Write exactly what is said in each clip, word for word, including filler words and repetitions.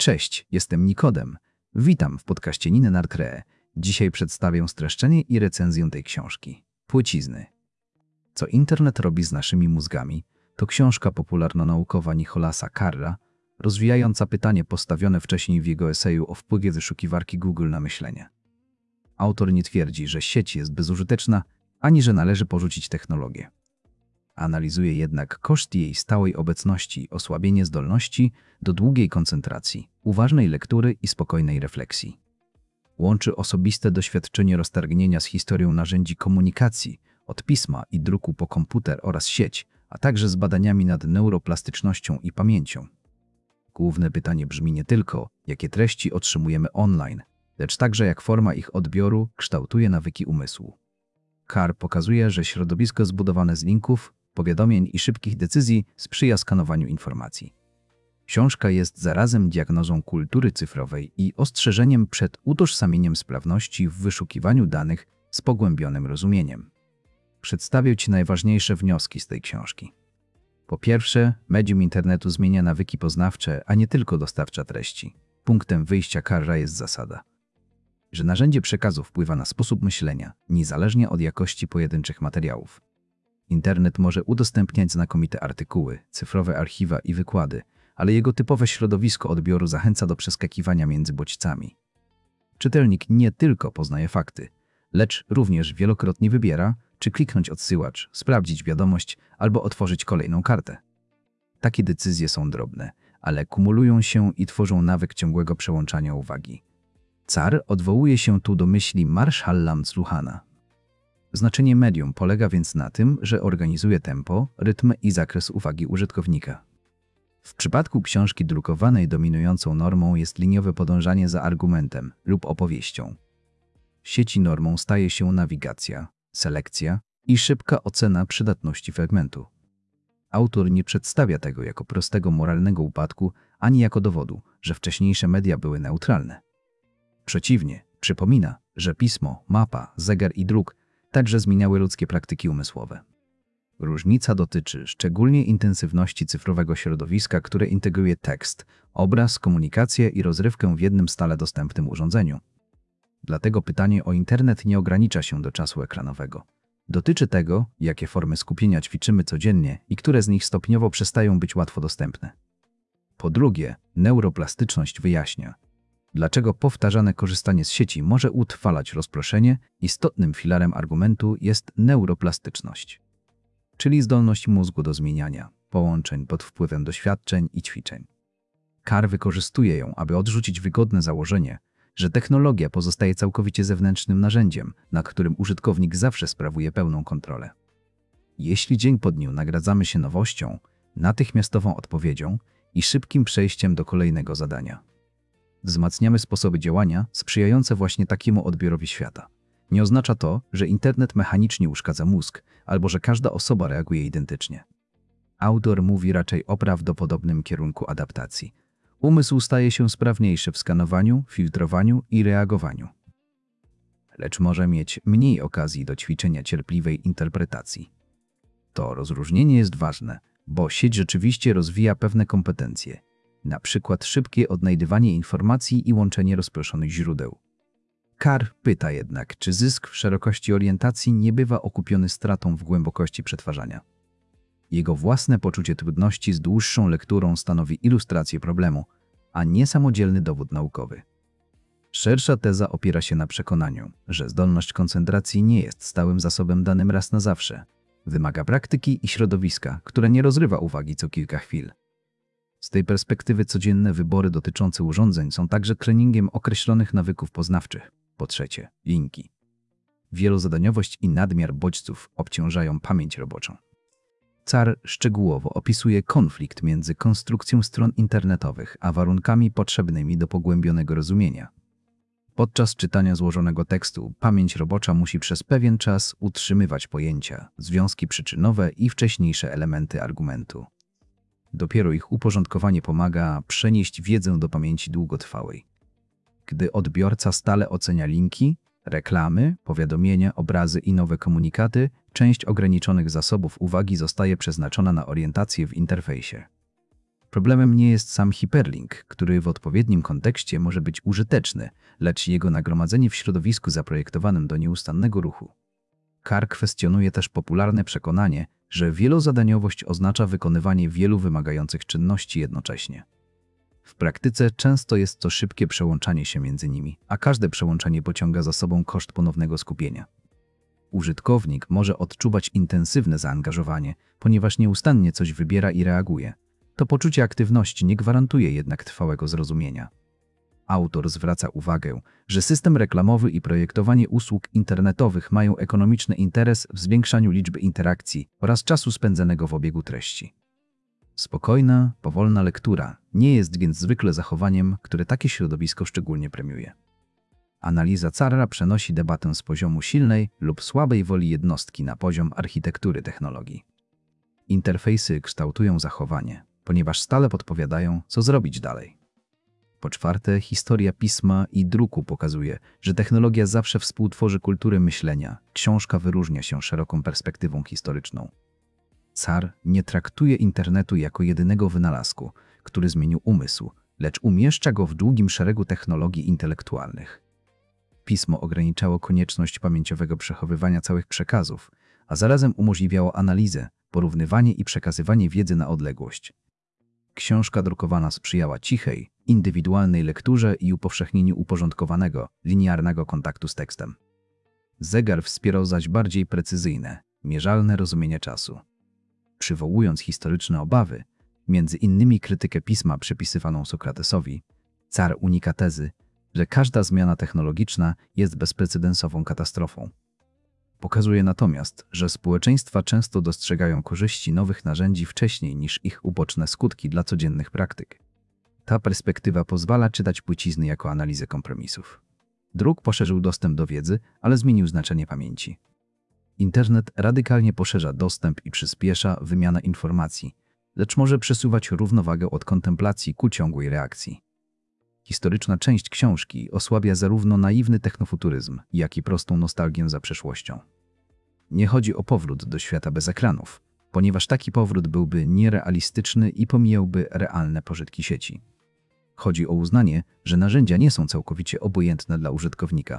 Cześć, jestem Nikodem. Witam w podcaście Niny Narkree. Dzisiaj przedstawię streszczenie i recenzję tej książki. Płycizny. Co internet robi z naszymi mózgami? To książka popularno-naukowa Nicholasa Carra, rozwijająca pytanie postawione wcześniej w jego eseju o wpływie wyszukiwarki Google na myślenie. Autor nie twierdzi, że sieć jest bezużyteczna, ani że należy porzucić technologię. Analizuje jednak koszt jej stałej obecności, osłabienie zdolności do długiej koncentracji, uważnej lektury i spokojnej refleksji. Łączy osobiste doświadczenie roztargnienia z historią narzędzi komunikacji, od pisma i druku po komputer oraz sieć, a także z badaniami nad neuroplastycznością i pamięcią. Główne pytanie brzmi nie tylko, jakie treści otrzymujemy online, lecz także jak forma ich odbioru kształtuje nawyki umysłu. Carr pokazuje, że środowisko zbudowane z linków, powiadomień i szybkich decyzji sprzyja skanowaniu informacji. Książka jest zarazem diagnozą kultury cyfrowej i ostrzeżeniem przed utożsamieniem sprawności w wyszukiwaniu danych z pogłębionym rozumieniem. Przedstawię Ci najważniejsze wnioski z tej książki. Po pierwsze, medium internetu zmienia nawyki poznawcze, a nie tylko dostawcza treści. Punktem wyjścia Carra jest zasada, że narzędzie przekazu wpływa na sposób myślenia, niezależnie od jakości pojedynczych materiałów. Internet może udostępniać znakomite artykuły, cyfrowe archiwa i wykłady, ale jego typowe środowisko odbioru zachęca do przeskakiwania między bodźcami. Czytelnik nie tylko poznaje fakty, lecz również wielokrotnie wybiera, czy kliknąć odsyłacz, sprawdzić wiadomość albo otworzyć kolejną kartę. Takie decyzje są drobne, ale kumulują się i tworzą nawyk ciągłego przełączania uwagi. Carr odwołuje się tu do myśli Marshalla McLuhana. Znaczenie medium polega więc na tym, że organizuje tempo, rytm i zakres uwagi użytkownika. W przypadku książki drukowanej dominującą normą jest liniowe podążanie za argumentem lub opowieścią. W sieci normą staje się nawigacja, selekcja i szybka ocena przydatności fragmentu. Autor nie przedstawia tego jako prostego moralnego upadku, ani jako dowodu, że wcześniejsze media były neutralne. Przeciwnie, przypomina, że pismo, mapa, zegar i druk także zmieniały ludzkie praktyki umysłowe. Różnica dotyczy szczególnie intensywności cyfrowego środowiska, które integruje tekst, obraz, komunikację i rozrywkę w jednym stale dostępnym urządzeniu. Dlatego pytanie o internet nie ogranicza się do czasu ekranowego. Dotyczy tego, jakie formy skupienia ćwiczymy codziennie i które z nich stopniowo przestają być łatwo dostępne. Po drugie, neuroplastyczność wyjaśnia, dlaczego powtarzane korzystanie z sieci może utrwalać rozproszenie. Istotnym filarem argumentu jest neuroplastyczność, czyli zdolność mózgu do zmieniania połączeń pod wpływem doświadczeń i ćwiczeń. Carr wykorzystuje ją, aby odrzucić wygodne założenie, że technologia pozostaje całkowicie zewnętrznym narzędziem, nad którym użytkownik zawsze sprawuje pełną kontrolę. Jeśli dzień po dniu nagradzamy się nowością, natychmiastową odpowiedzią i szybkim przejściem do kolejnego zadania, wzmacniamy sposoby działania sprzyjające właśnie takiemu odbiorowi świata. Nie oznacza to, że internet mechanicznie uszkadza mózg, albo że każda osoba reaguje identycznie. Autor mówi raczej o prawdopodobnym kierunku adaptacji. Umysł staje się sprawniejszy w skanowaniu, filtrowaniu i reagowaniu, lecz może mieć mniej okazji do ćwiczenia cierpliwej interpretacji. To rozróżnienie jest ważne, bo sieć rzeczywiście rozwija pewne kompetencje, na przykład szybkie odnajdywanie informacji i łączenie rozproszonych źródeł. Carr pyta jednak, czy zysk w szerokości orientacji nie bywa okupiony stratą w głębokości przetwarzania. Jego własne poczucie trudności z dłuższą lekturą stanowi ilustrację problemu, a nie samodzielny dowód naukowy. Szersza teza opiera się na przekonaniu, że zdolność koncentracji nie jest stałym zasobem danym raz na zawsze. Wymaga praktyki i środowiska, które nie rozrywa uwagi co kilka chwil. Z tej perspektywy codzienne wybory dotyczące urządzeń są także treningiem określonych nawyków poznawczych. Po trzecie, linki. Wielozadaniowość i nadmiar bodźców obciążają pamięć roboczą. Carr szczegółowo opisuje konflikt między konstrukcją stron internetowych a warunkami potrzebnymi do pogłębionego rozumienia. Podczas czytania złożonego tekstu pamięć robocza musi przez pewien czas utrzymywać pojęcia, związki przyczynowe i wcześniejsze elementy argumentu. Dopiero ich uporządkowanie pomaga przenieść wiedzę do pamięci długotrwałej. Gdy odbiorca stale ocenia linki, reklamy, powiadomienia, obrazy i nowe komunikaty, część ograniczonych zasobów uwagi zostaje przeznaczona na orientację w interfejsie. Problemem nie jest sam hiperlink, który w odpowiednim kontekście może być użyteczny, lecz jego nagromadzenie w środowisku zaprojektowanym do nieustannego ruchu. Carr kwestionuje też popularne przekonanie, że wielozadaniowość oznacza wykonywanie wielu wymagających czynności jednocześnie. W praktyce często jest to szybkie przełączanie się między nimi, a każde przełączenie pociąga za sobą koszt ponownego skupienia. Użytkownik może odczuwać intensywne zaangażowanie, ponieważ nieustannie coś wybiera i reaguje. To poczucie aktywności nie gwarantuje jednak trwałego zrozumienia. Autor zwraca uwagę, że system reklamowy i projektowanie usług internetowych mają ekonomiczny interes w zwiększaniu liczby interakcji oraz czasu spędzonego w obiegu treści. Spokojna, powolna lektura nie jest więc zwykle zachowaniem, które takie środowisko szczególnie premiuje. Analiza Carra przenosi debatę z poziomu silnej lub słabej woli jednostki na poziom architektury technologii. Interfejsy kształtują zachowanie, ponieważ stale podpowiadają, co zrobić dalej. Po czwarte, historia pisma i druku pokazuje, że technologia zawsze współtworzy kulturę myślenia. Książka wyróżnia się szeroką perspektywą historyczną. Carr nie traktuje internetu jako jedynego wynalazku, który zmienił umysł, lecz umieszcza go w długim szeregu technologii intelektualnych. Pismo ograniczało konieczność pamięciowego przechowywania całych przekazów, a zarazem umożliwiało analizę, porównywanie i przekazywanie wiedzy na odległość. Książka drukowana sprzyjała cichej, indywidualnej lekturze i upowszechnieniu uporządkowanego, linearnego kontaktu z tekstem. Zegar wspierał zaś bardziej precyzyjne, mierzalne rozumienie czasu. Przywołując historyczne obawy, między innymi krytykę pisma przypisywaną Sokratesowi, Carr unika tezy, że każda zmiana technologiczna jest bezprecedensową katastrofą. Pokazuje natomiast, że społeczeństwa często dostrzegają korzyści nowych narzędzi wcześniej niż ich uboczne skutki dla codziennych praktyk. Ta perspektywa pozwala czytać płycizny jako analizę kompromisów. Druk poszerzył dostęp do wiedzy, ale zmienił znaczenie pamięci. Internet radykalnie poszerza dostęp i przyspiesza wymianę informacji, lecz może przesuwać równowagę od kontemplacji ku ciągłej reakcji. Historyczna część książki osłabia zarówno naiwny technofuturyzm, jak i prostą nostalgię za przeszłością. Nie chodzi o powrót do świata bez ekranów, ponieważ taki powrót byłby nierealistyczny i pomijałby realne pożytki sieci. Chodzi o uznanie, że narzędzia nie są całkowicie obojętne dla użytkownika.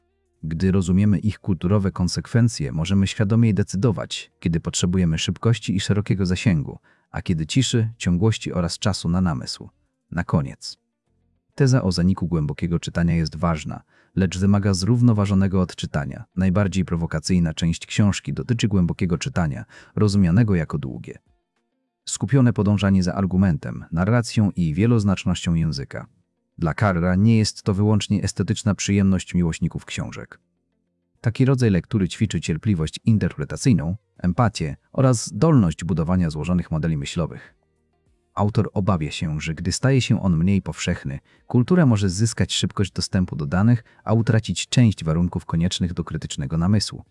Gdy rozumiemy ich kulturowe konsekwencje, możemy świadomie decydować, kiedy potrzebujemy szybkości i szerokiego zasięgu, a kiedy ciszy, ciągłości oraz czasu na namysł. Na koniec. Teza o zaniku głębokiego czytania jest ważna, lecz wymaga zrównoważonego odczytania. Najbardziej prowokacyjna część książki dotyczy głębokiego czytania, rozumianego jako długie, skupione podążanie za argumentem, narracją i wieloznacznością języka. Dla Carra nie jest to wyłącznie estetyczna przyjemność miłośników książek. Taki rodzaj lektury ćwiczy cierpliwość interpretacyjną, empatię oraz zdolność budowania złożonych modeli myślowych. Autor obawia się, że gdy staje się on mniej powszechny, kultura może zyskać szybkość dostępu do danych, a utracić część warunków koniecznych do krytycznego namysłu.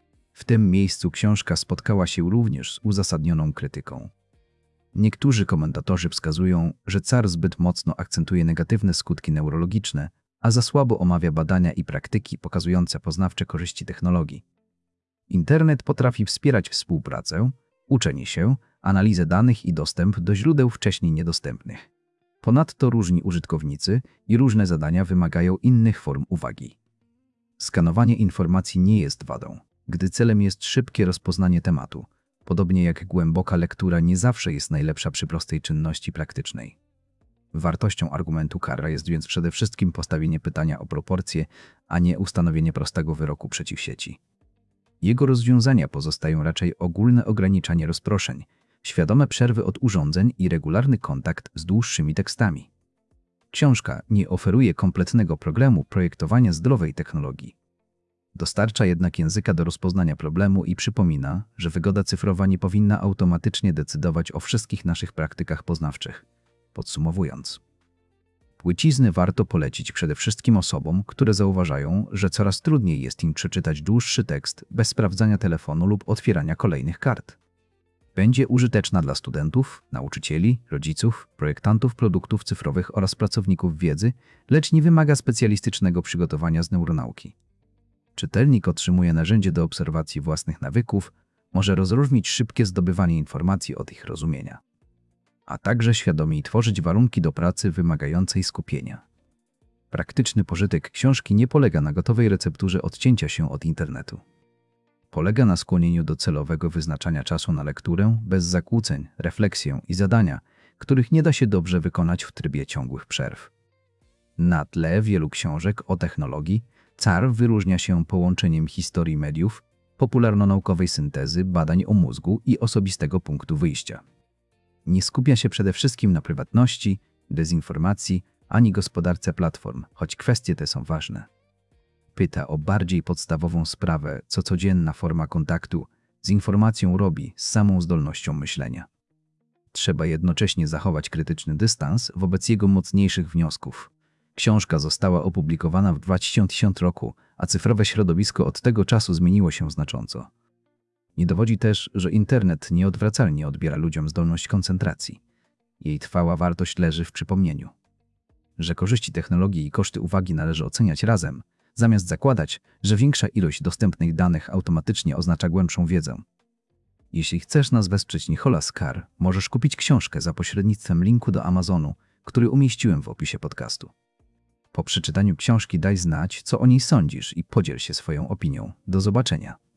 W tym miejscu książka spotkała się również z uzasadnioną krytyką. Niektórzy komentatorzy wskazują, że Carr zbyt mocno akcentuje negatywne skutki neurologiczne, a za słabo omawia badania i praktyki pokazujące poznawcze korzyści technologii. Internet potrafi wspierać współpracę, uczenie się, analizę danych i dostęp do źródeł wcześniej niedostępnych. Ponadto różni użytkownicy i różne zadania wymagają innych form uwagi. Skanowanie informacji nie jest wadą, gdy celem jest szybkie rozpoznanie tematu, podobnie jak głęboka lektura nie zawsze jest najlepsza przy prostej czynności praktycznej. Wartością argumentu Carra jest więc przede wszystkim postawienie pytania o proporcje, a nie ustanowienie prostego wyroku przeciw sieci. Jego rozwiązania pozostają raczej ogólne ograniczanie rozproszeń, świadome przerwy od urządzeń i regularny kontakt z dłuższymi tekstami. Książka nie oferuje kompletnego programu projektowania zdrowej technologii. Dostarcza jednak języka do rozpoznania problemu i przypomina, że wygoda cyfrowa nie powinna automatycznie decydować o wszystkich naszych praktykach poznawczych. Podsumowując, płycizny warto polecić przede wszystkim osobom, które zauważają, że coraz trudniej jest im przeczytać dłuższy tekst bez sprawdzania telefonu lub otwierania kolejnych kart. Będzie użyteczna dla studentów, nauczycieli, rodziców, projektantów produktów cyfrowych oraz pracowników wiedzy, lecz nie wymaga specjalistycznego przygotowania z neuronauki. Czytelnik otrzymuje narzędzie do obserwacji własnych nawyków, może rozróżnić szybkie zdobywanie informacji od ich rozumienia. a także świadomie tworzyć warunki do pracy wymagającej skupienia. Praktyczny pożytek książki nie polega na gotowej recepturze odcięcia się od internetu. Polega na skłonieniu do celowego wyznaczania czasu na lekturę bez zakłóceń, refleksję i zadania, których nie da się dobrze wykonać w trybie ciągłych przerw. Na tle wielu książek o technologii, C A R wyróżnia się połączeniem historii mediów, popularno-naukowej syntezy, badań o mózgu i osobistego punktu wyjścia. Nie skupia się przede wszystkim na prywatności, dezinformacji, ani gospodarce platform, choć kwestie te są ważne. Pyta o bardziej podstawową sprawę, co codzienna forma kontaktu z informacją robi z samą zdolnością myślenia. Trzeba jednocześnie zachować krytyczny dystans wobec jego mocniejszych wniosków. Książka została opublikowana w dwa tysiące roku, a cyfrowe środowisko od tego czasu zmieniło się znacząco. Nie dowodzi też, że internet nieodwracalnie odbiera ludziom zdolność koncentracji. Jej trwała wartość leży w przypomnieniu, że korzyści technologii i koszty uwagi należy oceniać razem, zamiast zakładać, że większa ilość dostępnych danych automatycznie oznacza głębszą wiedzę. Jeśli chcesz nas wesprzeć Nicholas Carr, możesz kupić książkę za pośrednictwem linku do Amazonu, który umieściłem w opisie podcastu. Po przeczytaniu książki daj znać, co o niej sądzisz i podziel się swoją opinią. Do zobaczenia.